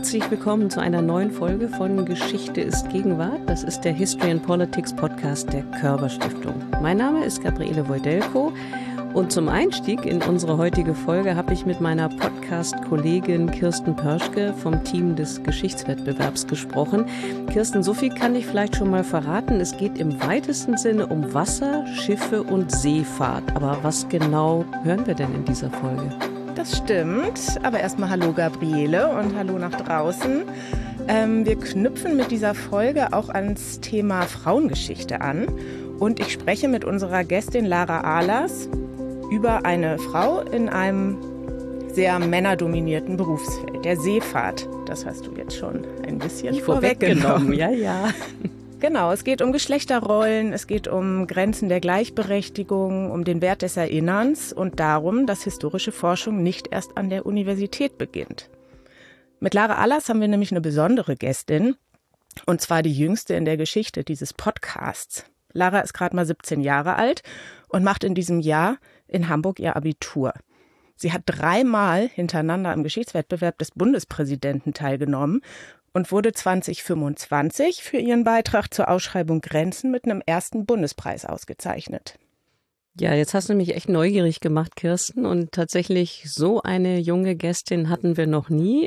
Herzlich willkommen zu einer neuen Folge von Geschichte ist Gegenwart. Das ist der History and Politics Podcast der Körber Stiftung. Mein Name ist Gabriele Wojdelko und zum Einstieg in unsere heutige Folge habe ich mit meiner Podcast-Kollegin Kirsten Pörschke vom Team des Geschichtswettbewerbs gesprochen. Kirsten, so viel kann ich vielleicht schon mal verraten. Es geht im weitesten Sinne um Wasser, Schiffe und Seefahrt. Aber was genau hören wir denn in dieser Folge? Das stimmt, aber erstmal hallo Gabriele und hallo nach draußen. Wir knüpfen mit dieser Folge auch ans Thema Frauengeschichte an und ich spreche mit unserer Gästin Lara Ahlers über eine Frau in einem sehr männerdominierten Berufsfeld, der Seefahrt. Das hast du jetzt schon ein bisschen vorweggenommen. Ja. Genau, es geht um Geschlechterrollen, es geht um Grenzen der Gleichberechtigung, um den Wert des Erinnerns und darum, dass historische Forschung nicht erst an der Universität beginnt. Mit Lara Ahlers haben wir nämlich eine besondere Gästin, und zwar die jüngste in der Geschichte dieses Podcasts. Lara ist gerade mal 17 Jahre alt und macht in diesem Jahr in Hamburg ihr Abitur. Sie hat 3-mal hintereinander am Geschichtswettbewerb des Bundespräsidenten teilgenommen und wurde 2025 für ihren Beitrag zur Ausschreibung Grenzen mit einem ersten Bundespreis ausgezeichnet. Ja, jetzt hast du mich echt neugierig gemacht, Kirsten. Und tatsächlich so eine junge Gästin hatten wir noch nie.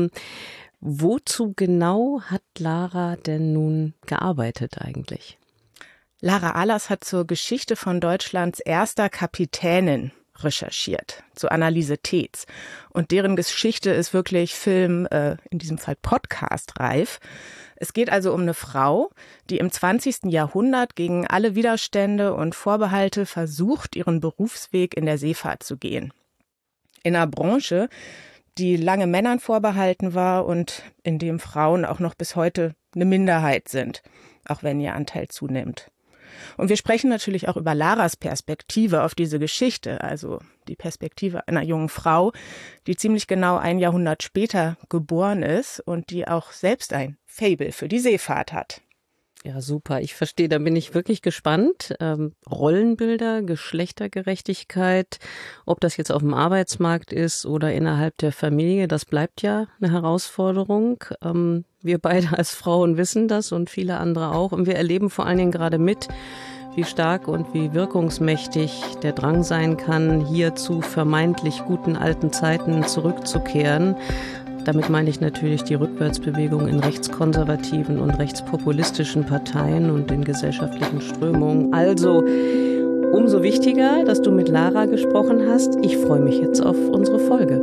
Wozu genau hat Lara denn nun gearbeitet eigentlich? Lara Ahlers hat zur Geschichte von Deutschlands erster Kapitänin recherchiert, zu Anneliese Tetz. Und deren Geschichte ist wirklich Film, in diesem Fall Podcast-reif. Es geht also um eine Frau, die im 20. Jahrhundert gegen alle Widerstände und Vorbehalte versucht, ihren Berufsweg in der Seefahrt zu gehen. In einer Branche, die lange Männern vorbehalten war und in dem Frauen auch noch bis heute eine Minderheit sind, auch wenn ihr Anteil zunimmt. Und wir sprechen natürlich auch über Laras Perspektive auf diese Geschichte, also die Perspektive einer jungen Frau, die ziemlich genau ein Jahrhundert später geboren ist und die auch selbst ein Faible für die Seefahrt hat. Ja, super. Ich verstehe, da bin ich wirklich gespannt. Rollenbilder, Geschlechtergerechtigkeit, ob das jetzt auf dem Arbeitsmarkt ist oder innerhalb der Familie, das bleibt ja eine Herausforderung. Wir beide als Frauen wissen das und viele andere auch. Und wir erleben vor allen Dingen gerade mit, wie stark und wie wirkungsmächtig der Drang sein kann, hier zu vermeintlich guten alten Zeiten zurückzukehren. Damit meine ich natürlich die Rückwärtsbewegung in rechtskonservativen und rechtspopulistischen Parteien und den gesellschaftlichen Strömungen. Also umso wichtiger, dass du mit Lara gesprochen hast. Ich freue mich jetzt auf unsere Folge.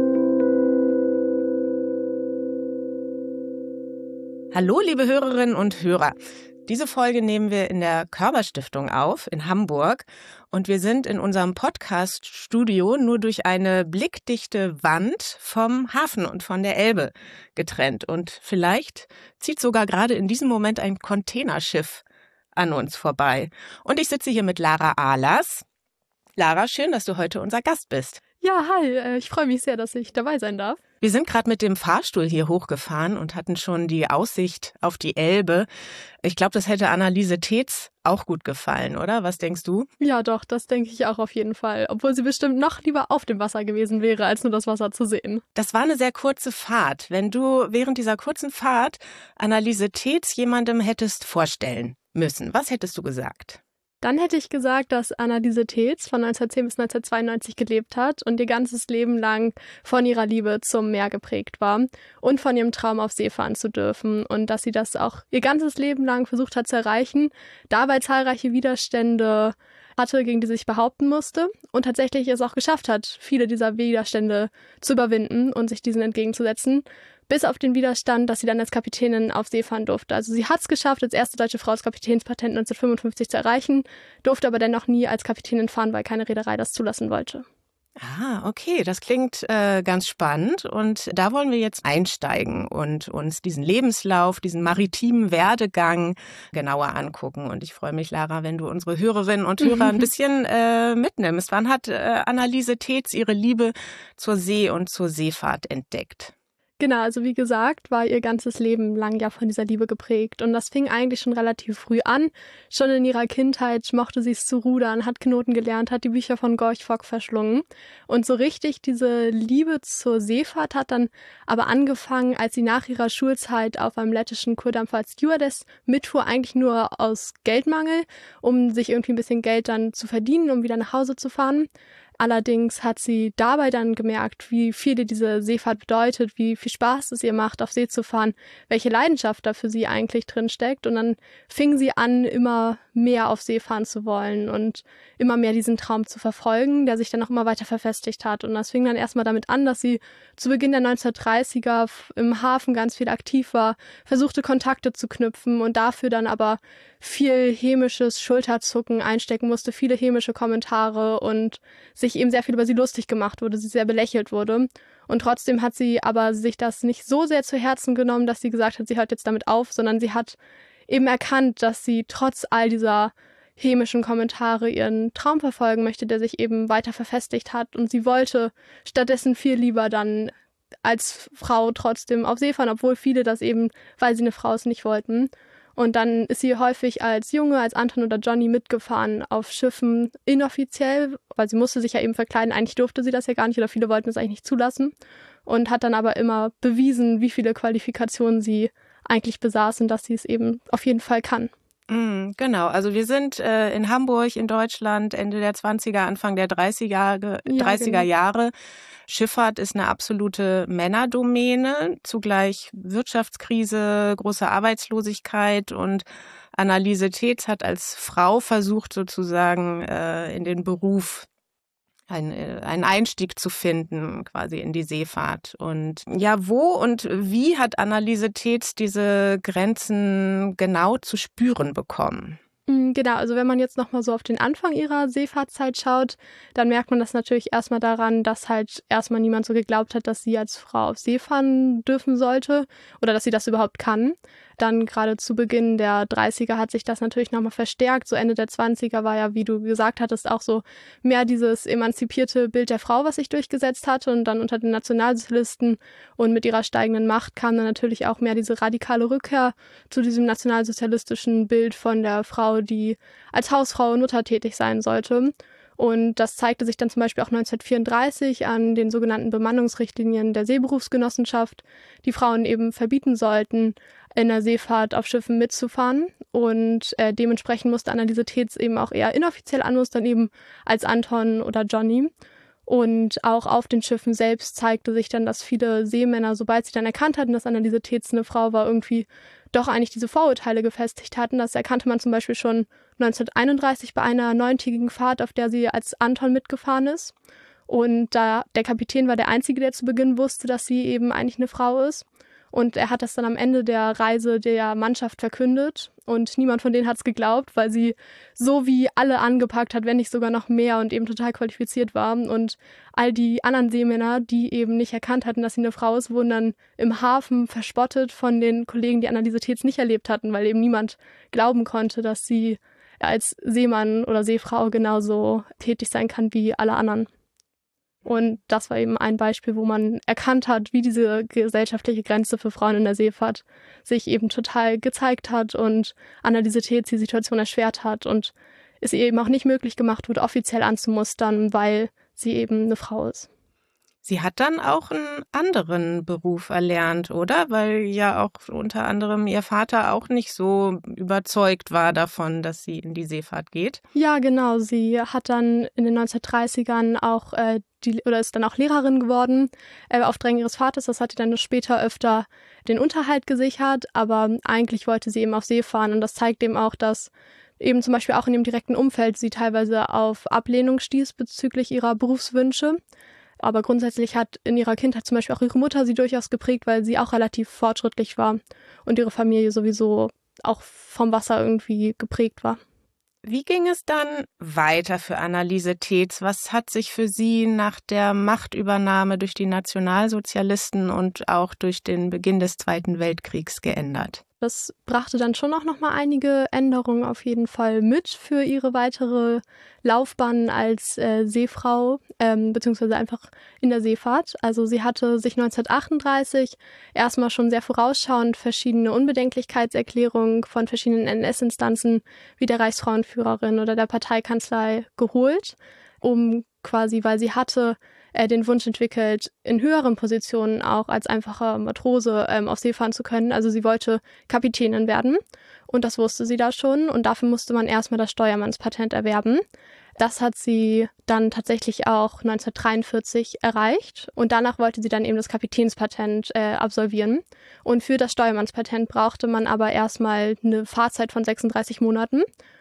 Hallo, liebe Hörerinnen und Hörer. Diese Folge nehmen wir in der Körber Stiftung auf, in Hamburg. Und wir sind in unserem Podcast-Studio nur durch eine blickdichte Wand vom Hafen und von der Elbe getrennt. Und vielleicht zieht sogar gerade in diesem Moment ein Containerschiff an uns vorbei. Und ich sitze hier mit Lara Ahlers. Lara, schön, dass du heute unser Gast bist. Ja, hi, ich freue mich sehr, dass ich dabei sein darf. Wir sind gerade mit dem Fahrstuhl hier hochgefahren und hatten schon die Aussicht auf die Elbe. Ich glaube, das hätte Anneliese Tetz auch gut gefallen, oder? Was denkst du? Ja, doch, das denke ich auch auf jeden Fall. Obwohl sie bestimmt noch lieber auf dem Wasser gewesen wäre, als nur das Wasser zu sehen. Das war eine sehr kurze Fahrt. Wenn du während dieser kurzen Fahrt Anneliese Tetz jemandem hättest vorstellen müssen, was hättest du gesagt? Dann hätte ich gesagt, dass Anneliese Tetz von 1910 bis 1992 gelebt hat und ihr ganzes Leben lang von ihrer Liebe zum Meer geprägt war und von ihrem Traum auf See fahren zu dürfen und dass sie das auch ihr ganzes Leben lang versucht hat zu erreichen, dabei zahlreiche Widerstände hatte, gegen die sie sich behaupten musste und tatsächlich es auch geschafft hat, viele dieser Widerstände zu überwinden und sich diesen entgegenzusetzen. Bis auf den Widerstand, dass sie dann als Kapitänin auf See fahren durfte. Also sie hat es geschafft, als erste deutsche Frau das Kapitänspatent 1955 zu erreichen, durfte aber dennoch nie als Kapitänin fahren, weil keine Reederei das zulassen wollte. Ah, okay, das klingt ganz spannend und da wollen wir jetzt einsteigen und uns diesen Lebenslauf, diesen maritimen Werdegang genauer angucken. Und ich freue mich, Lara, wenn du unsere Hörerinnen und Hörer ein bisschen mitnimmst. Wann hat Anneliese Tetz ihre Liebe zur See und zur Seefahrt entdeckt? Genau, also wie gesagt, war ihr ganzes Leben lang ja von dieser Liebe geprägt. Und das fing eigentlich schon relativ früh an. Schon in ihrer Kindheit mochte sie es zu rudern, hat Knoten gelernt, hat die Bücher von Gorch Fock verschlungen. Und so richtig diese Liebe zur Seefahrt hat dann aber angefangen, als sie nach ihrer Schulzeit auf einem lettischen Kurdampfer als Stewardess mitfuhr, eigentlich nur aus Geldmangel, um sich irgendwie ein bisschen Geld dann zu verdienen, um wieder nach Hause zu fahren. Allerdings hat sie dabei dann gemerkt, wie viel ihr diese Seefahrt bedeutet, wie viel Spaß es ihr macht, auf See zu fahren, welche Leidenschaft da für sie eigentlich drin steckt. Und dann fing sie an, immer mehr auf See fahren zu wollen und immer mehr diesen Traum zu verfolgen, der sich dann auch immer weiter verfestigt hat. Und das fing dann erstmal damit an, dass sie zu Beginn der 1930er im Hafen ganz viel aktiv war, versuchte Kontakte zu knüpfen und dafür dann aber viel hämisches Schulterzucken einstecken musste, viele hämische Kommentare und sich eben sehr viel über sie lustig gemacht wurde, sie sehr belächelt wurde. Und trotzdem hat sie aber sich das nicht so sehr zu Herzen genommen, dass sie gesagt hat, sie hört jetzt damit auf, sondern sie hat eben erkannt, dass sie trotz all dieser hämischen Kommentare ihren Traum verfolgen möchte, der sich eben weiter verfestigt hat. Und sie wollte stattdessen viel lieber dann als Frau trotzdem auf See fahren, obwohl viele das eben, weil sie eine Frau ist, nicht wollten. Und dann ist sie häufig als Junge, als Anton oder Johnny mitgefahren auf Schiffen inoffiziell, weil sie musste sich ja eben verkleiden. Eigentlich durfte sie das ja gar nicht oder viele wollten es eigentlich nicht zulassen. Und hat dann aber immer bewiesen, wie viele Qualifikationen sie eigentlich besaß und dass sie es eben auf jeden Fall kann. Genau, also wir sind in Hamburg in Deutschland, Ende der 20er, Anfang der 30er Jahre. Schifffahrt ist eine absolute Männerdomäne, zugleich Wirtschaftskrise, große Arbeitslosigkeit, und Anneliese Tetz hat als Frau versucht, sozusagen in den Beruf einen Einstieg zu finden, quasi in die Seefahrt. Und ja, wo und wie hat Anneliese Tetz diese Grenzen genau zu spüren bekommen? Genau, also wenn man jetzt nochmal so auf den Anfang ihrer Seefahrtszeit schaut, dann merkt man das natürlich erstmal daran, dass halt erstmal niemand so geglaubt hat, dass sie als Frau auf See fahren dürfen sollte oder dass sie das überhaupt kann. Dann gerade zu Beginn der 30er hat sich das natürlich nochmal verstärkt. So Ende der 20er war ja, wie du gesagt hattest, auch so mehr dieses emanzipierte Bild der Frau, was sich durchgesetzt hatte. Und dann unter den Nationalsozialisten und mit ihrer steigenden Macht kam dann natürlich auch mehr diese radikale Rückkehr zu diesem nationalsozialistischen Bild von der Frau, die als Hausfrau und Mutter tätig sein sollte. Und das zeigte sich dann zum Beispiel auch 1934 an den sogenannten Bemannungsrichtlinien der Seeberufsgenossenschaft, die Frauen eben verbieten sollten, in der Seefahrt auf Schiffen mitzufahren. Und dementsprechend musste Anneliese Tetz eben auch eher inoffiziell anmustern, eben als Anton oder Johnny. Und auch auf den Schiffen selbst zeigte sich dann, dass viele Seemänner, sobald sie dann erkannt hatten, dass Anneliese Tetz eine Frau war, irgendwie doch eigentlich diese Vorurteile gefestigt hatten. Das erkannte man zum Beispiel schon 1931 bei einer 9-tägigen Fahrt, auf der sie als Anton mitgefahren ist. Und da der Kapitän war der Einzige, der zu Beginn wusste, dass sie eben eigentlich eine Frau ist. Und er hat das dann am Ende der Reise der Mannschaft verkündet. Und niemand von denen hat es geglaubt, weil sie so wie alle angepackt hat, wenn nicht sogar noch mehr, und eben total qualifiziert war. Und all die anderen Seemänner, die eben nicht erkannt hatten, dass sie eine Frau ist, wurden dann im Hafen verspottet von den Kollegen, die Anneliese Tetz nicht erlebt hatten, weil eben niemand glauben konnte, dass sie als Seemann oder Seefrau genauso tätig sein kann wie alle anderen. Und das war eben ein Beispiel, wo man erkannt hat, wie diese gesellschaftliche Grenze für Frauen in der Seefahrt sich eben total gezeigt hat und Anneliese Tetz die Situation erschwert hat und es ihr eben auch nicht möglich gemacht wird, offiziell anzumustern, weil sie eben eine Frau ist. Sie hat dann auch einen anderen Beruf erlernt, oder? Weil ja auch unter anderem ihr Vater auch nicht so überzeugt war davon, dass sie in die Seefahrt geht. Ja, genau. Sie hat dann in den 1930ern auch ist dann auch Lehrerin geworden auf Drängen ihres Vaters. Das hat ihr dann später öfter den Unterhalt gesichert, aber eigentlich wollte sie eben auf See fahren, und das zeigt eben auch, dass eben zum Beispiel auch in dem direkten Umfeld sie teilweise auf Ablehnung stieß bezüglich ihrer Berufswünsche. Aber grundsätzlich hat in ihrer Kindheit zum Beispiel auch ihre Mutter sie durchaus geprägt, weil sie auch relativ fortschrittlich war und ihre Familie sowieso auch vom Wasser irgendwie geprägt war. Wie ging es dann weiter für Anneliese Tetz? Was hat sich für sie nach der Machtübernahme durch die Nationalsozialisten und auch durch den Beginn des Zweiten Weltkriegs geändert? Das brachte dann schon auch nochmal einige Änderungen auf jeden Fall mit für ihre weitere Laufbahn als Seefrau, beziehungsweise einfach in der Seefahrt. Also sie hatte sich 1938 erstmal schon sehr vorausschauend verschiedene Unbedenklichkeitserklärungen von verschiedenen NS-Instanzen wie der Reichsfrauenführerin oder der Parteikanzlei geholt, um quasi, weil sie hatte den Wunsch entwickelt, in höheren Positionen auch als einfacher Matrose auf See fahren zu können. Also sie wollte Kapitänin werden und das wusste sie da schon und dafür musste man erstmal das Steuermannspatent erwerben. Das hat sie dann tatsächlich auch 1943 erreicht und danach wollte sie dann eben das Kapitänspatent absolvieren. Und für das Steuermannspatent brauchte man aber erstmal eine Fahrzeit von 36 Monaten.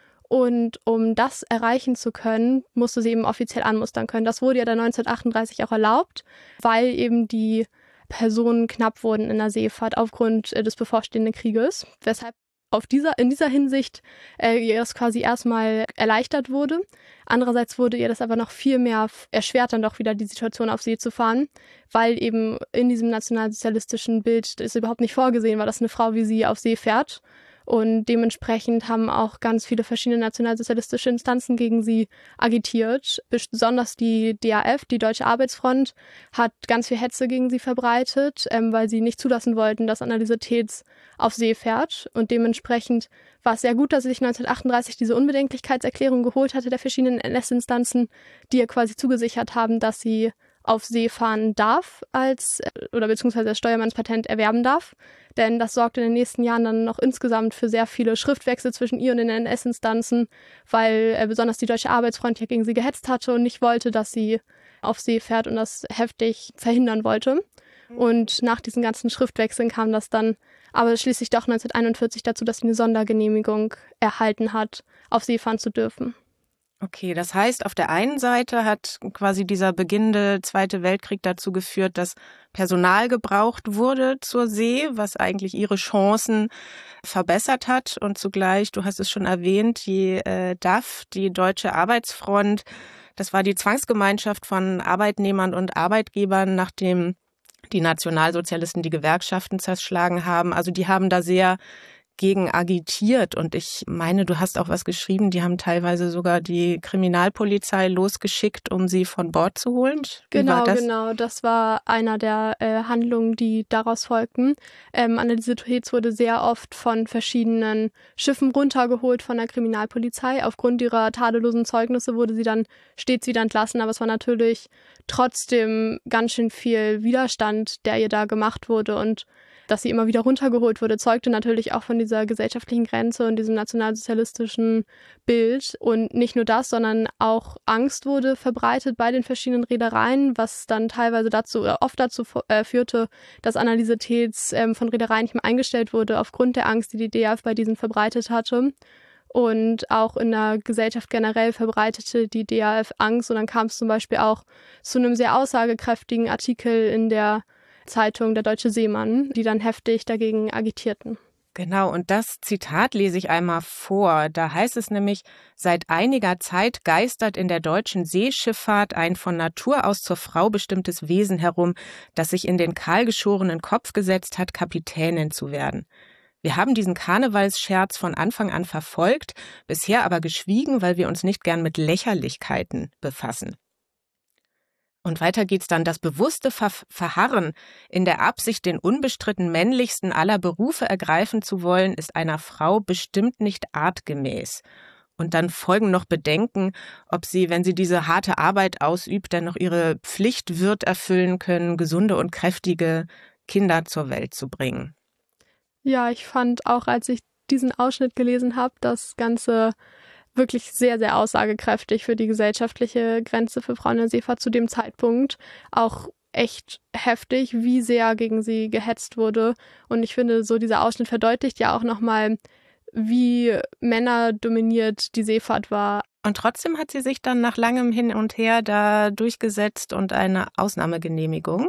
Und um das erreichen zu können, musste sie eben offiziell anmustern können. Das wurde ja dann 1938 auch erlaubt, weil eben die Personen knapp wurden in der Seefahrt aufgrund des bevorstehenden Krieges, weshalb in dieser Hinsicht ihr das quasi erstmal erleichtert wurde. Andererseits wurde ihr das aber noch viel mehr erschwert, dann doch wieder die Situation auf See zu fahren, weil eben in diesem nationalsozialistischen Bild ist überhaupt nicht vorgesehen war, dass eine Frau wie sie auf See fährt. Und dementsprechend haben auch ganz viele verschiedene nationalsozialistische Instanzen gegen sie agitiert. Besonders die DAF, die Deutsche Arbeitsfront, hat ganz viel Hetze gegen sie verbreitet, weil sie nicht zulassen wollten, dass Anneliese Teetz auf See fährt. Und dementsprechend war es sehr gut, dass sie sich 1938 diese Unbedenklichkeitserklärung geholt hatte der verschiedenen NS-Instanzen, die ihr quasi zugesichert haben, dass sie auf See fahren darf beziehungsweise das Steuermannspatent erwerben darf. Denn das sorgte in den nächsten Jahren dann noch insgesamt für sehr viele Schriftwechsel zwischen ihr und den NS-Instanzen, weil besonders die Deutsche Arbeitsfront ja gegen sie gehetzt hatte und nicht wollte, dass sie auf See fährt und das heftig verhindern wollte. Und nach diesen ganzen Schriftwechseln kam das dann aber schließlich doch 1941 dazu, dass sie eine Sondergenehmigung erhalten hat, auf See fahren zu dürfen. Okay, das heißt, auf der einen Seite hat quasi dieser beginnende Zweite Weltkrieg dazu geführt, dass Personal gebraucht wurde zur See, was eigentlich ihre Chancen verbessert hat. Und zugleich, du hast es schon erwähnt, die DAF, die Deutsche Arbeitsfront, das war die Zwangsgemeinschaft von Arbeitnehmern und Arbeitgebern, nachdem die Nationalsozialisten die Gewerkschaften zerschlagen haben. Also die haben da sehr gegen agitiert und ich meine, du hast auch was geschrieben, die haben teilweise sogar die Kriminalpolizei losgeschickt, um sie von Bord zu holen. Genau, das war einer der Handlungen, die daraus folgten. Anneliese Teetz wurde sehr oft von verschiedenen Schiffen runtergeholt von der Kriminalpolizei. Aufgrund ihrer tadellosen Zeugnisse wurde sie dann stets wieder entlassen, aber es war natürlich trotzdem ganz schön viel Widerstand, der ihr da gemacht wurde und dass sie immer wieder runtergeholt wurde, zeugte natürlich auch von dieser gesellschaftlichen Grenze und diesem nationalsozialistischen Bild. Und nicht nur das, sondern auch Angst wurde verbreitet bei den verschiedenen Reedereien, was dann teilweise oft dazu führte, dass Anneliese Teetz von Reedereien nicht mehr eingestellt wurde, aufgrund der Angst, die die DAF bei diesen verbreitet hatte. Und auch in der Gesellschaft generell verbreitete die DAF Angst. Und dann kam es zum Beispiel auch zu einem sehr aussagekräftigen Artikel in der Zeitung Der Deutsche Seemann, die dann heftig dagegen agitierten. Genau, und das Zitat lese ich einmal vor. Da heißt es nämlich, seit einiger Zeit geistert in der deutschen Seeschifffahrt ein von Natur aus zur Frau bestimmtes Wesen herum, das sich in den kahlgeschorenen Kopf gesetzt hat, Kapitänin zu werden. Wir haben diesen Karnevalsscherz von Anfang an verfolgt, bisher aber geschwiegen, weil wir uns nicht gern mit Lächerlichkeiten befassen. Und weiter geht's dann, das bewusste Verharren in der Absicht, den unbestritten männlichsten aller Berufe ergreifen zu wollen, ist einer Frau bestimmt nicht artgemäß. Und dann folgen noch Bedenken, ob sie, wenn sie diese harte Arbeit ausübt, dann noch ihre Pflicht wird erfüllen können, gesunde und kräftige Kinder zur Welt zu bringen. Ja, ich fand auch, als ich diesen Ausschnitt gelesen habe, das Ganze wirklich sehr, sehr aussagekräftig für die gesellschaftliche Grenze für Frauen in der Seefahrt zu dem Zeitpunkt. Auch echt heftig, wie sehr gegen sie gehetzt wurde. Und ich finde, so dieser Ausschnitt verdeutlicht ja auch nochmal, wie männerdominiert die Seefahrt war. Und trotzdem hat sie sich dann nach langem Hin und Her da durchgesetzt und eine Ausnahmegenehmigung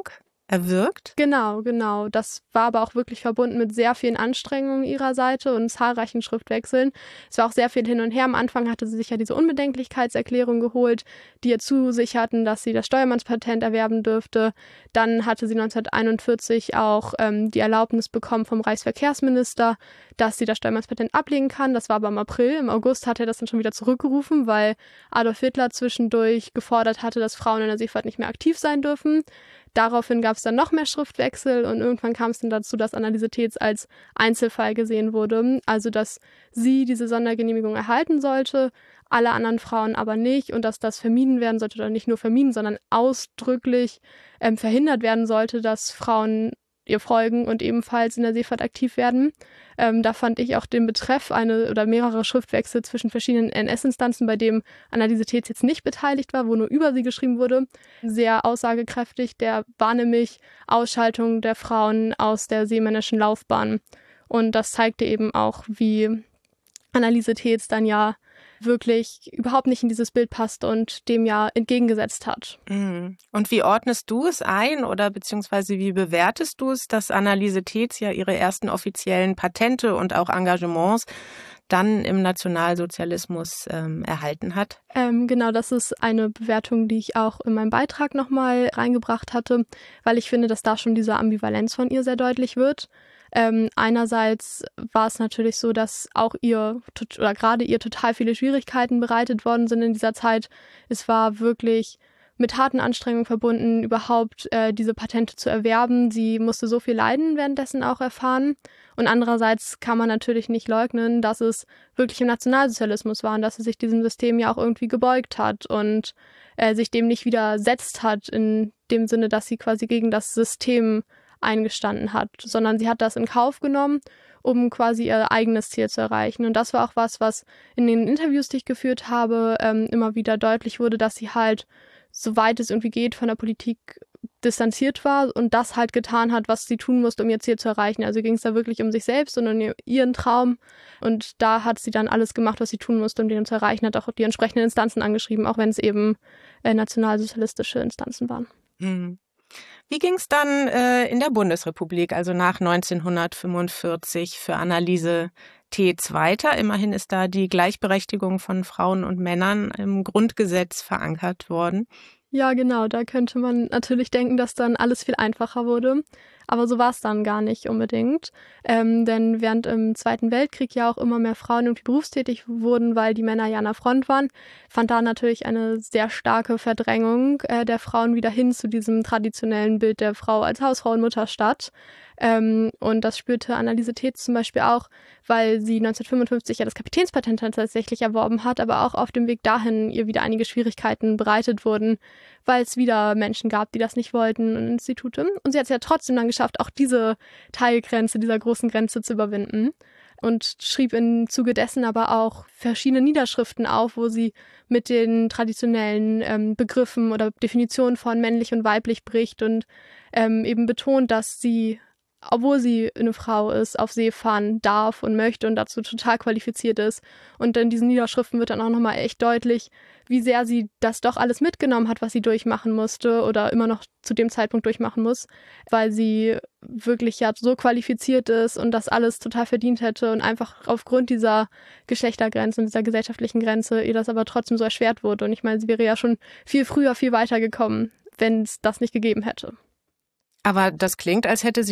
erwirkt? Genau. Das war aber auch wirklich verbunden mit sehr vielen Anstrengungen ihrer Seite und zahlreichen Schriftwechseln. Es war auch sehr viel hin und her. Am Anfang hatte sie sich ja diese Unbedenklichkeitserklärung geholt, die ihr zusicherten, dass sie das Steuermannspatent erwerben dürfte. Dann hatte sie 1941 auch die Erlaubnis bekommen vom Reichsverkehrsminister, dass sie das Steuermannspatent ablegen kann. Das war aber im April. Im August hat er das dann schon wieder zurückgerufen, weil Adolf Hitler zwischendurch gefordert hatte, dass Frauen in der Seefahrt nicht mehr aktiv sein dürfen. Daraufhin gab es dann noch mehr Schriftwechsel und irgendwann kam es dann dazu, dass Anneliese Tetz als Einzelfall gesehen wurde. Also, dass sie diese Sondergenehmigung erhalten sollte, alle anderen Frauen aber nicht und dass das vermieden werden sollte, oder nicht nur vermieden, sondern ausdrücklich verhindert werden sollte, dass Frauen ihr folgen und ebenfalls in der Seefahrt aktiv werden. Da fand ich auch den Betreff mehrere Schriftwechsel zwischen verschiedenen NS-Instanzen, bei dem Anneliese Tetz jetzt nicht beteiligt war, wo nur über sie geschrieben wurde, sehr aussagekräftig. Der war nämlich Ausschaltung der Frauen aus der seemännischen Laufbahn. Und das zeigte eben auch, wie Anneliese Tetz dann ja wirklich überhaupt nicht in dieses Bild passte und dem ja entgegengesetzt hat. Und wie ordnest du es ein oder beziehungsweise wie bewertest du es, dass Anneliese Tetz ja ihre ersten offiziellen Patente und auch Engagements dann im Nationalsozialismus erhalten hat? Genau, das ist eine Bewertung, die ich auch in meinem Beitrag nochmal reingebracht hatte, weil ich finde, dass da schon diese Ambivalenz von ihr sehr deutlich wird. Einerseits war es natürlich so, dass auch gerade ihr total viele Schwierigkeiten bereitet worden sind in dieser Zeit. Es war wirklich mit harten Anstrengungen verbunden, überhaupt diese Patente zu erwerben. Sie musste so viel Leiden währenddessen auch erfahren. Und andererseits kann man natürlich nicht leugnen, dass es wirklich im Nationalsozialismus war und dass sie sich diesem System ja auch irgendwie gebeugt hat und sich dem nicht widersetzt hat, in dem Sinne, dass sie quasi gegen das System eingestanden hat, sondern sie hat das in Kauf genommen, um quasi ihr eigenes Ziel zu erreichen. Und das war auch was in den Interviews, die ich geführt habe, immer wieder deutlich wurde, dass sie halt, soweit es irgendwie geht, von der Politik distanziert war und das halt getan hat, was sie tun musste, um ihr Ziel zu erreichen. Also ging es da wirklich um sich selbst und um ihren Traum. Und da hat sie dann alles gemacht, was sie tun musste, um den zu erreichen, hat auch die entsprechenden Instanzen angeschrieben, auch wenn es eben nationalsozialistische Instanzen waren. Wie ging es dann in der Bundesrepublik, also nach 1945, für Anneliese Tetz weiter? Immerhin ist da die Gleichberechtigung von Frauen und Männern im Grundgesetz verankert worden. Ja, genau, da könnte man natürlich denken, dass dann alles viel einfacher wurde. Aber so war es dann gar nicht unbedingt. Denn während im Zweiten Weltkrieg ja auch immer mehr Frauen irgendwie berufstätig wurden, weil die Männer ja an der Front waren, fand da natürlich eine sehr starke Verdrängung der Frauen wieder hin zu diesem traditionellen Bild der Frau als Hausfrau und Mutter statt. Und das spürte Anneliese Tetz zum Beispiel auch, weil sie 1955 ja das Kapitänspatent tatsächlich erworben hat, aber auch auf dem Weg dahin ihr wieder einige Schwierigkeiten bereitet wurden, weil es wieder Menschen gab, die das nicht wollten und Institute. Und sie hat es ja trotzdem dann geschafft, auch diese Teilgrenze, dieser großen Grenze zu überwinden. Und schrieb im Zuge dessen aber auch verschiedene Niederschriften auf, wo sie mit den traditionellen Begriffen oder Definitionen von männlich und weiblich bricht und eben betont, dass sie, obwohl sie eine Frau ist, auf See fahren darf und möchte und dazu total qualifiziert ist. Und in diesen Niederschriften wird dann auch nochmal echt deutlich, wie sehr sie das doch alles mitgenommen hat, was sie durchmachen musste oder immer noch zu dem Zeitpunkt durchmachen muss, weil sie wirklich ja so qualifiziert ist und das alles total verdient hätte und einfach aufgrund dieser Geschlechtergrenze und dieser gesellschaftlichen Grenze ihr das aber trotzdem so erschwert wurde. Und ich meine, sie wäre ja schon viel früher, viel weiter gekommen, wenn es das nicht gegeben hätte. Aber das klingt, als hätte sie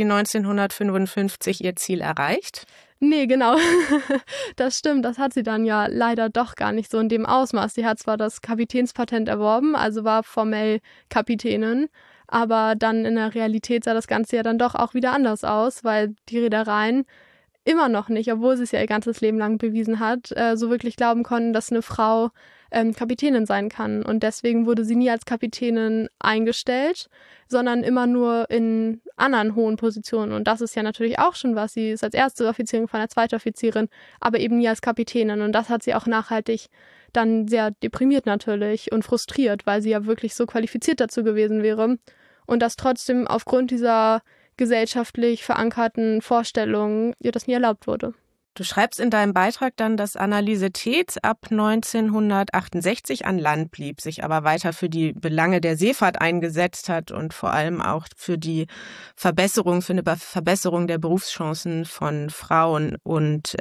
1955 ihr Ziel erreicht. Nee, genau. Das stimmt. Das hat sie dann ja leider doch gar nicht so in dem Ausmaß. Sie hat zwar das Kapitänspatent erworben, also war formell Kapitänin, aber dann in der Realität sah das Ganze ja dann doch auch wieder anders aus, weil die Reedereien immer noch nicht, obwohl sie es ja ihr ganzes Leben lang bewiesen hat, so wirklich glauben konnten, dass eine Frau Kapitänin sein kann. Und deswegen wurde sie nie als Kapitänin eingestellt, sondern immer nur in anderen hohen Positionen. Und das ist ja natürlich auch schon was. Sie ist als erste Offizierin von der zweiten Offizierin, aber eben nie als Kapitänin. Und das hat sie auch nachhaltig dann sehr deprimiert natürlich und frustriert, weil sie ja wirklich so qualifiziert dazu gewesen wäre. Und das trotzdem aufgrund dieser gesellschaftlich verankerten Vorstellungen ihr das nie erlaubt wurde. Du schreibst in deinem Beitrag dann, dass Anneliese Teetz ab 1968 an Land blieb, sich aber weiter für die Belange der Seefahrt eingesetzt hat und vor allem auch für eine Verbesserung der Berufschancen von Frauen. Und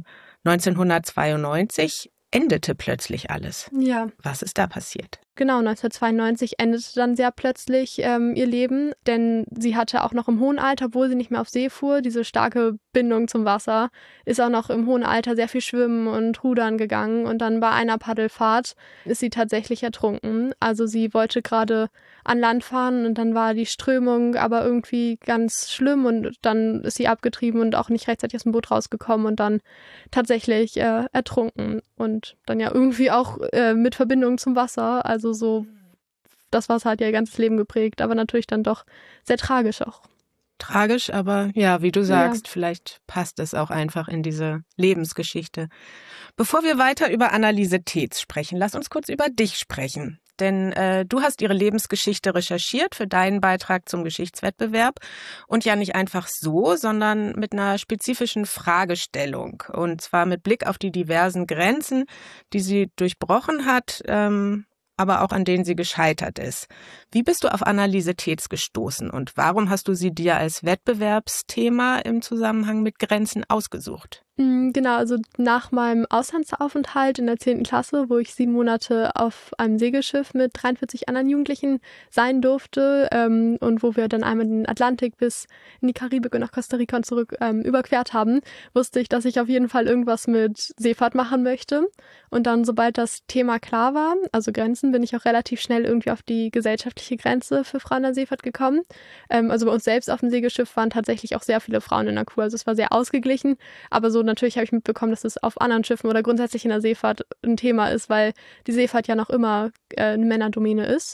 1992 endete plötzlich alles. Ja. Was ist da passiert? Genau, 1992 endete dann sehr plötzlich ihr Leben, denn sie hatte auch noch im hohen Alter, obwohl sie nicht mehr auf See fuhr, diese starke Bindung zum Wasser, ist auch noch im hohen Alter sehr viel schwimmen und rudern gegangen und dann bei einer Paddelfahrt ist sie tatsächlich ertrunken. Also sie wollte gerade an Land fahren und dann war die Strömung aber irgendwie ganz schlimm und dann ist sie abgetrieben und auch nicht rechtzeitig aus dem Boot rausgekommen und dann tatsächlich ertrunken und dann ja irgendwie auch mit Verbindung zum Wasser, also so, das Wasser hat ja ihr ganzes Leben geprägt, aber natürlich dann doch sehr tragisch auch. Tragisch, aber ja, wie du sagst, vielleicht passt es auch einfach in diese Lebensgeschichte. Bevor wir weiter über Anneliese Teetz sprechen, lass uns kurz über dich sprechen. Denn du hast ihre Lebensgeschichte recherchiert für deinen Beitrag zum Geschichtswettbewerb und ja nicht einfach so, sondern mit einer spezifischen Fragestellung. Und zwar mit Blick auf die diversen Grenzen, die sie durchbrochen hat, aber auch an denen sie gescheitert ist. Wie bist du auf Anneliese Teetz gestoßen und warum hast du sie dir als Wettbewerbsthema im Zusammenhang mit Grenzen ausgesucht? Genau, also nach meinem Auslandsaufenthalt in der 10. Klasse, wo ich 7 Monate auf einem Segelschiff mit 43 anderen Jugendlichen sein durfte und wo wir dann einmal den Atlantik bis in die Karibik und nach Costa Rica und zurück überquert haben, wusste ich, dass ich auf jeden Fall irgendwas mit Seefahrt machen möchte. Und dann, sobald das Thema klar war, also Grenzen, bin ich auch relativ schnell irgendwie auf die gesellschaftliche Grenze für Frauen in der Seefahrt gekommen. Also bei uns selbst auf dem Segelschiff waren tatsächlich auch sehr viele Frauen in der Crew, also es war sehr ausgeglichen, aber so natürlich habe ich mitbekommen, dass es auf anderen Schiffen oder grundsätzlich in der Seefahrt ein Thema ist, weil die Seefahrt ja noch immer eine Männerdomäne ist.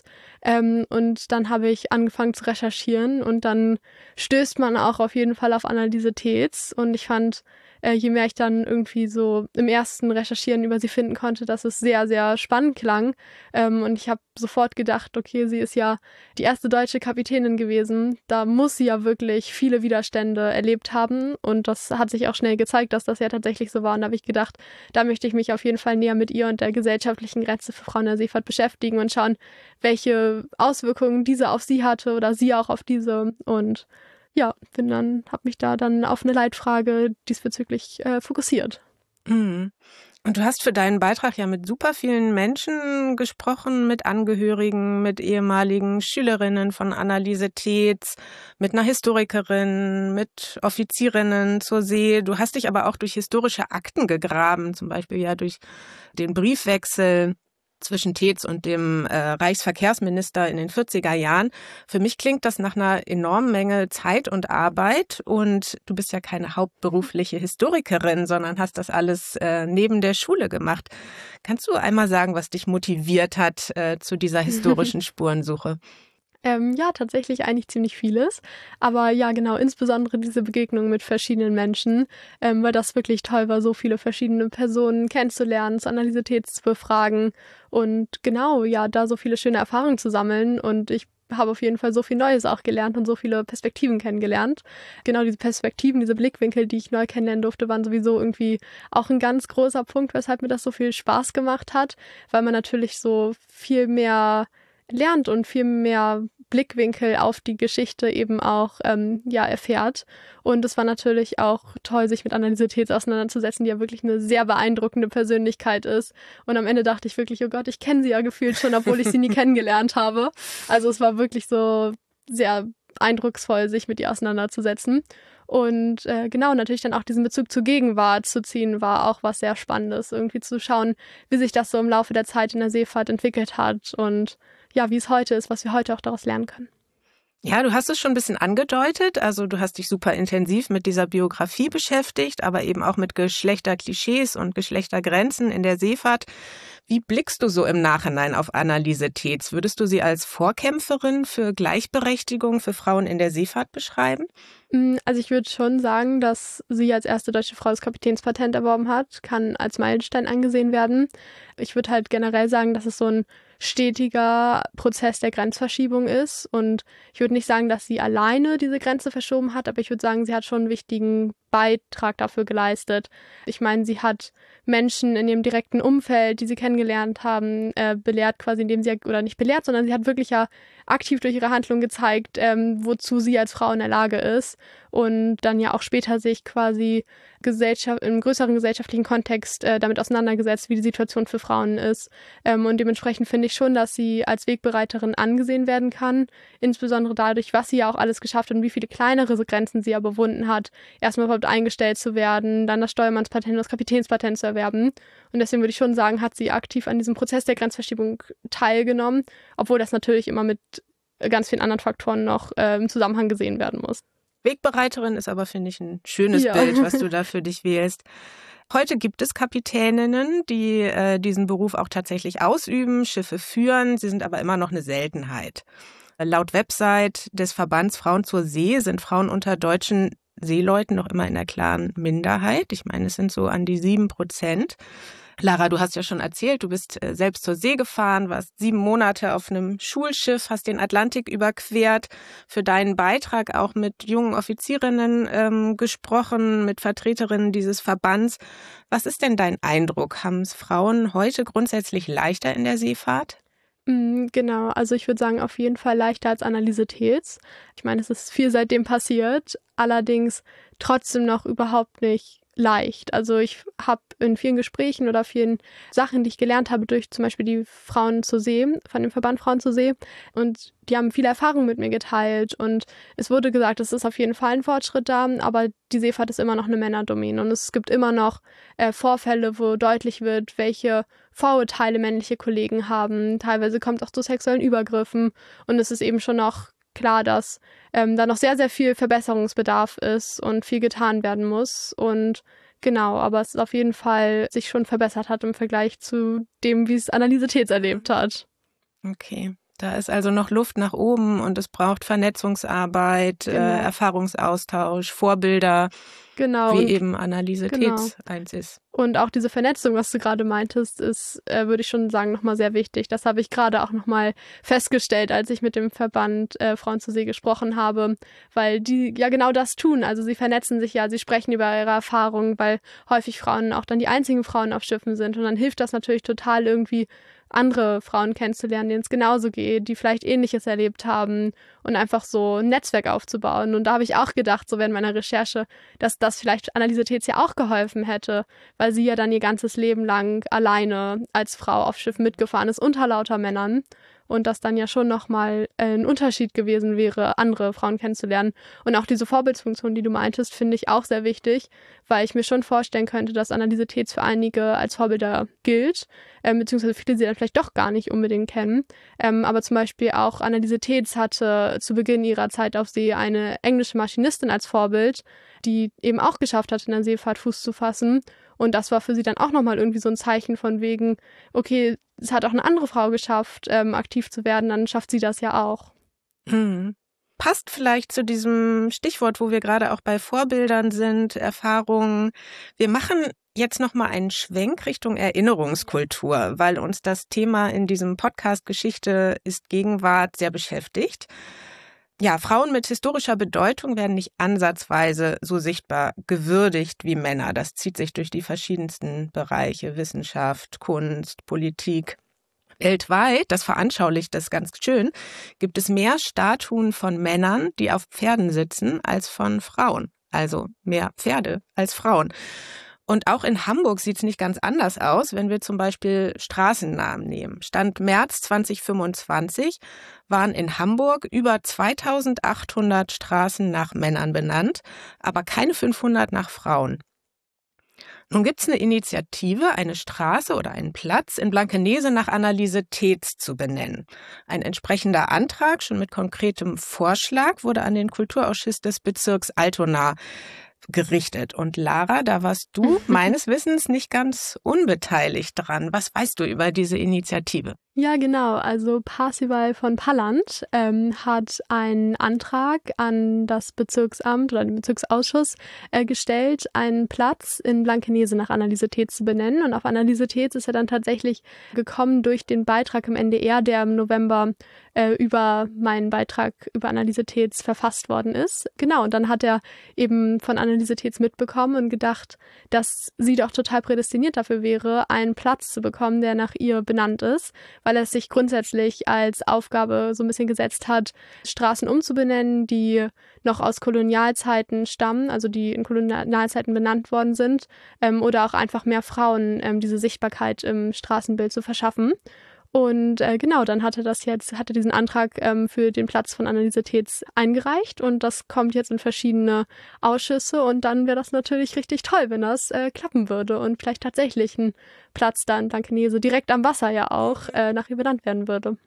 Und dann habe ich angefangen zu recherchieren und dann stößt man auch auf jeden Fall auf Anneliese Teetz und ich fand, je mehr ich dann irgendwie so im ersten Recherchieren über sie finden konnte, dass es sehr, sehr spannend klang. Und ich habe sofort gedacht, okay, sie ist ja die erste deutsche Kapitänin gewesen. Da muss sie ja wirklich viele Widerstände erlebt haben. Und das hat sich auch schnell gezeigt, dass das ja tatsächlich so war. Und da habe ich gedacht, da möchte ich mich auf jeden Fall näher mit ihr und der gesellschaftlichen Grenze für Frauen in der Seefahrt beschäftigen und schauen, welche Auswirkungen diese auf sie hatte oder sie auch auf diese. Und ja, habe mich da dann auf eine Leitfrage diesbezüglich fokussiert. Mhm. Und du hast für deinen Beitrag ja mit super vielen Menschen gesprochen, mit Angehörigen, mit ehemaligen Schülerinnen von Anneliese Teetz, mit einer Historikerin, mit Offizierinnen zur See. Du hast dich aber auch durch historische Akten gegraben, zum Beispiel ja durch den Briefwechsel zwischen Teetz und dem Reichsverkehrsminister in den 40er Jahren. Für mich klingt das nach einer enormen Menge Zeit und Arbeit. Und du bist ja keine hauptberufliche Historikerin, sondern hast das alles neben der Schule gemacht. Kannst du einmal sagen, was dich motiviert hat zu dieser historischen Spurensuche? Ja, tatsächlich eigentlich ziemlich vieles. Aber ja, genau, insbesondere diese Begegnung mit verschiedenen Menschen, weil das wirklich toll war, so viele verschiedene Personen kennenzulernen, zu Anneliese Teetz zu befragen und genau, ja, da so viele schöne Erfahrungen zu sammeln. Und ich habe auf jeden Fall so viel Neues auch gelernt und so viele Perspektiven kennengelernt. Genau diese Perspektiven, diese Blickwinkel, die ich neu kennenlernen durfte, waren sowieso irgendwie auch ein ganz großer Punkt, weshalb mir das so viel Spaß gemacht hat, weil man natürlich so viel mehr lernt und viel mehr Blickwinkel auf die Geschichte eben auch erfährt. Und es war natürlich auch toll, sich mit Anneliese Teetz auseinanderzusetzen, die ja wirklich eine sehr beeindruckende Persönlichkeit ist. Und am Ende dachte ich wirklich, oh Gott, ich kenne sie ja gefühlt schon, obwohl ich sie nie kennengelernt habe. Also es war wirklich so sehr eindrucksvoll, sich mit ihr auseinanderzusetzen. Und genau, natürlich dann auch diesen Bezug zur Gegenwart zu ziehen, war auch was sehr Spannendes. Irgendwie zu schauen, wie sich das so im Laufe der Zeit in der Seefahrt entwickelt hat und ja, wie es heute ist, was wir heute auch daraus lernen können. Ja, du hast es schon ein bisschen angedeutet. Also du hast dich super intensiv mit dieser Biografie beschäftigt, aber eben auch mit Geschlechterklischees und Geschlechtergrenzen in der Seefahrt. Wie blickst du so im Nachhinein auf Anneliese Teetz? Würdest du sie als Vorkämpferin für Gleichberechtigung für Frauen in der Seefahrt beschreiben? Also ich würde schon sagen, dass sie als erste deutsche Frau das Kapitänspatent erworben hat, kann als Meilenstein angesehen werden. Ich würde halt generell sagen, dass es so ein stetiger Prozess der Grenzverschiebung ist und ich würde nicht sagen, dass sie alleine diese Grenze verschoben hat, aber ich würde sagen, sie hat schon einen wichtigen Beitrag dafür geleistet. Ich meine, sie hat Menschen in ihrem direkten Umfeld, die sie kennengelernt haben, belehrt quasi, indem sie, oder nicht belehrt, sondern sie hat wirklich ja aktiv durch ihre Handlung gezeigt, wozu sie als Frau in der Lage ist und dann ja auch später sich quasi im größeren gesellschaftlichen Kontext damit auseinandergesetzt, wie die Situation für Frauen ist. Und dementsprechend finde ich schon, dass sie als Wegbereiterin angesehen werden kann, insbesondere dadurch, was sie ja auch alles geschafft hat und wie viele kleinere Grenzen sie ja überwunden hat, erstmal überhaupt eingestellt zu werden, dann das Steuermannspatent und das Kapitänspatent zu erwerben. Und deswegen würde ich schon sagen, hat sie aktiv an diesem Prozess der Grenzverschiebung teilgenommen, obwohl das natürlich immer mit ganz vielen anderen Faktoren noch im Zusammenhang gesehen werden muss. Wegbereiterin ist aber, finde ich, ein schönes Bild, was du da für dich wählst. Heute gibt es Kapitäninnen, die diesen Beruf auch tatsächlich ausüben, Schiffe führen. Sie sind aber immer noch eine Seltenheit. Laut Website des Verbands Frauen zur See sind Frauen unter deutschen Seeleuten noch immer in der klaren Minderheit. Ich meine, es sind so an die 7%. Lara, du hast ja schon erzählt, du bist selbst zur See gefahren, warst 7 Monate auf einem Schulschiff, hast den Atlantik überquert, für deinen Beitrag auch mit jungen Offizierinnen gesprochen, mit Vertreterinnen dieses Verbands. Was ist denn dein Eindruck? Haben es Frauen heute grundsätzlich leichter in der Seefahrt? Genau, also ich würde sagen, auf jeden Fall leichter als Anneliese Teetz. Ich meine, es ist viel seitdem passiert, allerdings trotzdem noch überhaupt nicht leicht. Also ich habe in vielen Gesprächen oder vielen Sachen, die ich gelernt habe, durch zum Beispiel die Frauen zur See, von dem Verband Frauen zur See, und die haben viele Erfahrungen mit mir geteilt und es wurde gesagt, es ist auf jeden Fall ein Fortschritt da, aber die Seefahrt ist immer noch eine Männerdomäne und es gibt immer noch Vorfälle, wo deutlich wird, welche Vorurteile männliche Kollegen haben. Teilweise kommt es auch zu sexuellen Übergriffen und es ist eben schon noch klar, dass da noch sehr, sehr viel Verbesserungsbedarf ist und viel getan werden muss. Und genau, aber es ist auf jeden Fall sich schon verbessert hat im Vergleich zu dem, wie es Anneliese Teetz erlebt hat. Okay, da ist also noch Luft nach oben und es braucht Vernetzungsarbeit, genau. Erfahrungsaustausch, Vorbilder, genau. Wie eben Anneliese Teetz eins ist. Und auch diese Vernetzung, was du gerade meintest, ist, würde ich schon sagen, nochmal sehr wichtig. Das habe ich gerade auch nochmal festgestellt, als ich mit dem Verband Frauen zur See gesprochen habe, weil die ja genau das tun. Also sie vernetzen sich ja, sie sprechen über ihre Erfahrungen, weil häufig Frauen auch dann die einzigen Frauen auf Schiffen sind. Und dann hilft das natürlich total irgendwie, andere Frauen kennenzulernen, denen es genauso geht, die vielleicht Ähnliches erlebt haben und einfach so ein Netzwerk aufzubauen. Und da habe ich auch gedacht, so während meiner Recherche, dass das vielleicht Anneliese Teetz ja auch geholfen hätte, weil sie ja dann ihr ganzes Leben lang alleine als Frau auf Schiff mitgefahren ist, unter lauter Männern. Und das dann ja schon nochmal ein Unterschied gewesen wäre, andere Frauen kennenzulernen. Und auch diese Vorbildsfunktion, die du meintest, finde ich auch sehr wichtig, weil ich mir schon vorstellen könnte, dass Anneliese Teetz für einige als Vorbilder gilt, beziehungsweise viele sie dann vielleicht doch gar nicht unbedingt kennen. Aber zum Beispiel auch Anneliese Teetz hatte zu Beginn ihrer Zeit auf See eine englische Maschinistin als Vorbild, die eben auch geschafft hat, in der Seefahrt Fuß zu fassen. Und das war für sie dann auch nochmal irgendwie so ein Zeichen von wegen, okay, es hat auch eine andere Frau geschafft, aktiv zu werden, dann schafft sie das ja auch. Passt vielleicht zu diesem Stichwort, wo wir gerade auch bei Vorbildern sind, Erfahrungen. Wir machen jetzt nochmal einen Schwenk Richtung Erinnerungskultur, weil uns das Thema in diesem Podcast Geschichte ist Gegenwart sehr beschäftigt. Ja, Frauen mit historischer Bedeutung werden nicht ansatzweise so sichtbar gewürdigt wie Männer. Das zieht sich durch die verschiedensten Bereiche, Wissenschaft, Kunst, Politik. Weltweit, das veranschaulicht das ganz schön, gibt es mehr Statuen von Männern, die auf Pferden sitzen, als von Frauen. Also mehr Pferde als Frauen. Und auch in Hamburg sieht es nicht ganz anders aus, wenn wir zum Beispiel Straßennamen nehmen. Stand März 2025 waren in Hamburg über 2800 Straßen nach Männern benannt, aber keine 500 nach Frauen. Nun gibt es eine Initiative, eine Straße oder einen Platz in Blankenese nach Anneliese Teetz zu benennen. Ein entsprechender Antrag, schon mit konkretem Vorschlag, wurde an den Kulturausschuss des Bezirks Altona gerichtet. Und Lara, da warst du meines Wissens nicht ganz unbeteiligt dran. Was weißt du über diese Initiative? Ja, genau. Also Parsival von Palland hat einen Antrag an das Bezirksamt oder den Bezirksausschuss gestellt, einen Platz in Blankenese nach Anneliese Tetz zu benennen. Und auf Anneliese Tetz ist er dann tatsächlich gekommen durch den Beitrag im NDR, der im November über meinen Beitrag über Anneliese Tetz verfasst worden ist. Genau, und dann hat er eben von Anneliese Tetz mitbekommen und gedacht, dass sie doch total prädestiniert dafür wäre, einen Platz zu bekommen, der nach ihr benannt ist, weil er es sich grundsätzlich als Aufgabe so ein bisschen gesetzt hat, Straßen umzubenennen, die noch aus Kolonialzeiten stammen, also die in Kolonialzeiten benannt worden sind, oder auch einfach mehr Frauen diese Sichtbarkeit im Straßenbild zu verschaffen. Und genau, dann hat er diesen Antrag für den Platz von Anneliese Tetz eingereicht und das kommt jetzt in verschiedene Ausschüsse und dann wäre das natürlich richtig toll, wenn das klappen würde und vielleicht tatsächlich ein Platz da in Blankenese, direkt am Wasser ja auch, nach ihr benannt werden würde.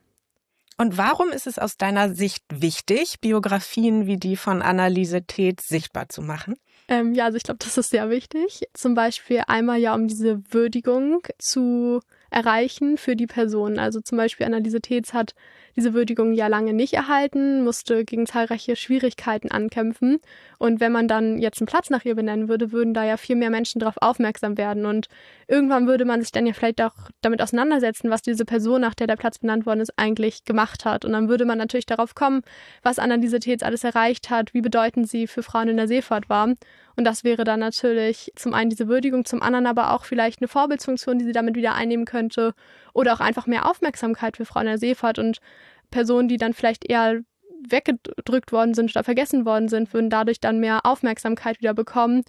Und warum ist es aus deiner Sicht wichtig, Biografien wie die von Anneliese Tetz sichtbar zu machen? Ja, also ich glaube, das ist sehr wichtig. Zum Beispiel einmal ja, um diese Würdigung zu erreichen für die Person. Also zum Beispiel Anneliese Tetz hat diese Würdigung ja lange nicht erhalten, musste gegen zahlreiche Schwierigkeiten ankämpfen. Und wenn man dann jetzt einen Platz nach ihr benennen würde, würden da ja viel mehr Menschen darauf aufmerksam werden. Und irgendwann würde man sich dann ja vielleicht auch damit auseinandersetzen, was diese Person, nach der der Platz benannt worden ist, eigentlich gemacht hat. Und dann würde man natürlich darauf kommen, was Anneliese Tetz alles erreicht hat, wie bedeutend sie für Frauen in der Seefahrt war. Und das wäre dann natürlich zum einen diese Würdigung, zum anderen aber auch vielleicht eine Vorbildsfunktion, die sie damit wieder einnehmen könnte oder auch einfach mehr Aufmerksamkeit für Frauen in der Seefahrt und Personen, die dann vielleicht eher weggedrückt worden sind oder vergessen worden sind, würden dadurch dann mehr Aufmerksamkeit wieder bekommen.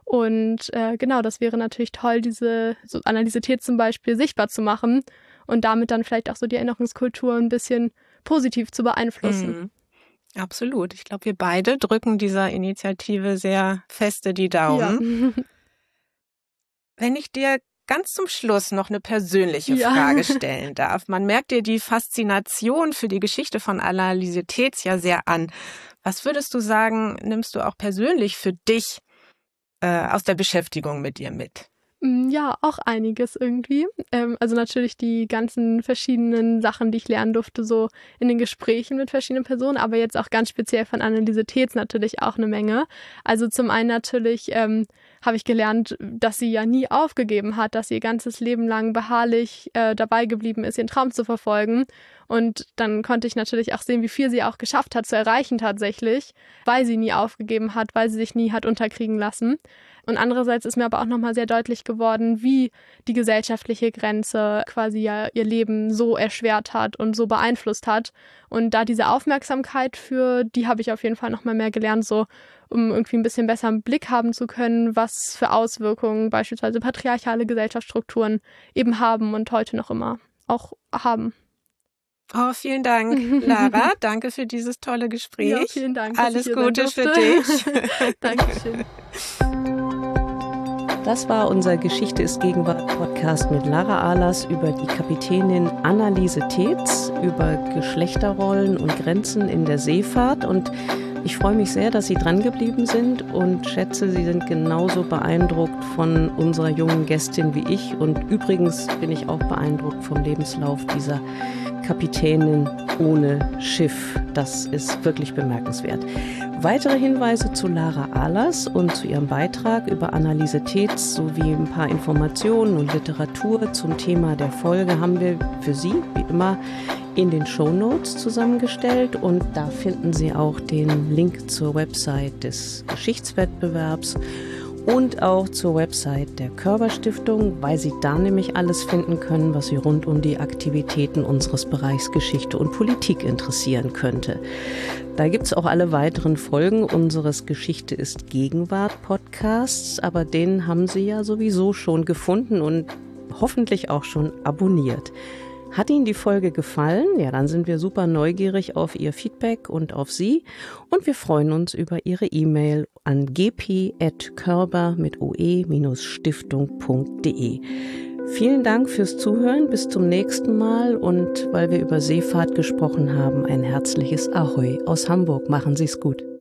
Und genau, das wäre natürlich toll, diese Anneliese Tetz zum Beispiel sichtbar zu machen und damit dann vielleicht auch so die Erinnerungskultur ein bisschen positiv zu beeinflussen. Mhm. Absolut. Ich glaube, wir beide drücken dieser Initiative sehr feste die Daumen. Ja. Wenn ich dir ganz zum Schluss noch eine persönliche Frage stellen darf. Man merkt dir die Faszination für die Geschichte von Anneliese Tetz ja sehr an. Was würdest du sagen, nimmst du auch persönlich für dich aus der Beschäftigung mit ihr mit? Ja, auch einiges irgendwie. Also natürlich die ganzen verschiedenen Sachen, die ich lernen durfte, so in den Gesprächen mit verschiedenen Personen, aber jetzt auch ganz speziell von Anneliese Tetz natürlich auch eine Menge. Also zum einen natürlich habe ich gelernt, dass sie ja nie aufgegeben hat, dass sie ihr ganzes Leben lang beharrlich dabei geblieben ist, ihren Traum zu verfolgen. Und dann konnte ich natürlich auch sehen, wie viel sie auch geschafft hat zu erreichen tatsächlich, weil sie nie aufgegeben hat, weil sie sich nie hat unterkriegen lassen. Und andererseits ist mir aber auch nochmal sehr deutlich geworden, wie die gesellschaftliche Grenze quasi ja ihr Leben so erschwert hat und so beeinflusst hat. Und da diese Aufmerksamkeit für, die habe ich auf jeden Fall nochmal mehr gelernt, so um irgendwie ein bisschen besser einen Blick haben zu können, was für Auswirkungen beispielsweise patriarchale Gesellschaftsstrukturen eben haben und heute noch immer auch haben. Oh, vielen Dank, Lara. Danke für dieses tolle Gespräch. Ja, vielen Dank. Alles Gute für dich. Dankeschön. Das war unser Geschichte ist Gegenwart-Podcast mit Lara Ahlers über die Kapitänin Anneliese Tetz, über Geschlechterrollen und Grenzen in der Seefahrt. Und ich freue mich sehr, dass Sie dran geblieben sind und schätze, Sie sind genauso beeindruckt von unserer jungen Gästin wie ich. Und übrigens bin ich auch beeindruckt vom Lebenslauf dieser Kapitänin ohne Schiff. Das ist wirklich bemerkenswert. Weitere Hinweise zu Lara Ahlers und zu ihrem Beitrag über Anneliese Tetz sowie ein paar Informationen und Literatur zum Thema der Folge haben wir für Sie, wie immer, in den Shownotes zusammengestellt. Und da finden Sie auch den Link zur Website des Geschichtswettbewerbs und auch zur Website der Körber-Stiftung, weil Sie da nämlich alles finden können, was Sie rund um die Aktivitäten unseres Bereichs Geschichte und Politik interessieren könnte. Da gibt es auch alle weiteren Folgen unseres Geschichte ist Gegenwart Podcasts, aber den haben Sie ja sowieso schon gefunden und hoffentlich auch schon abonniert. Hat Ihnen die Folge gefallen? Ja, dann sind wir super neugierig auf Ihr Feedback und auf Sie. Und wir freuen uns über Ihre E-Mail an gp@körber-stiftung.de. Vielen Dank fürs Zuhören. Bis zum nächsten Mal. Und weil wir über Seefahrt gesprochen haben, ein herzliches Ahoi aus Hamburg. Machen Sie es gut.